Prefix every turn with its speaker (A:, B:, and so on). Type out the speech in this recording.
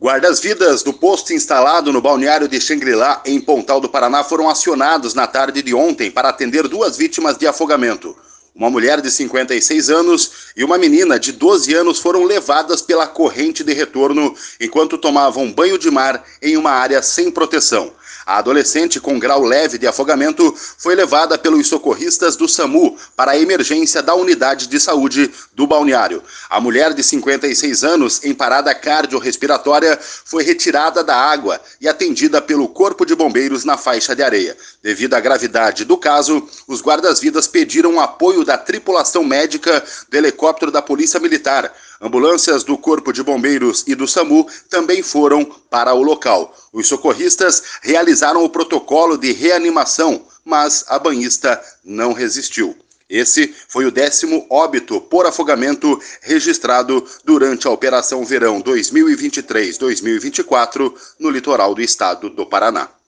A: Guardas-vidas do posto instalado no balneário de Xangri-Lá, em Pontal do Paraná, foram acionados na tarde de ontem para atender duas vítimas de afogamento. Uma mulher de 56 anos e uma menina de 12 anos foram levadas pela corrente de retorno enquanto tomavam banho de mar em uma área sem proteção. A adolescente, com grau leve de afogamento, foi levada pelos socorristas do SAMU para a emergência da unidade de saúde do balneário. A mulher de 56 anos, em parada cardiorrespiratória, foi retirada da água e atendida pelo Corpo de Bombeiros na faixa de areia. Devido à gravidade do caso, os guardas-vidas pediram apoio da tripulação médica do helicóptero da Polícia Militar. Ambulâncias do Corpo de Bombeiros e do SAMU também foram para o local. Os socorristas realizaram o protocolo de reanimação, mas a banhista não resistiu. Esse foi o 10º óbito por afogamento registrado durante a Operação Verão 2023-2024 no litoral do estado do Paraná.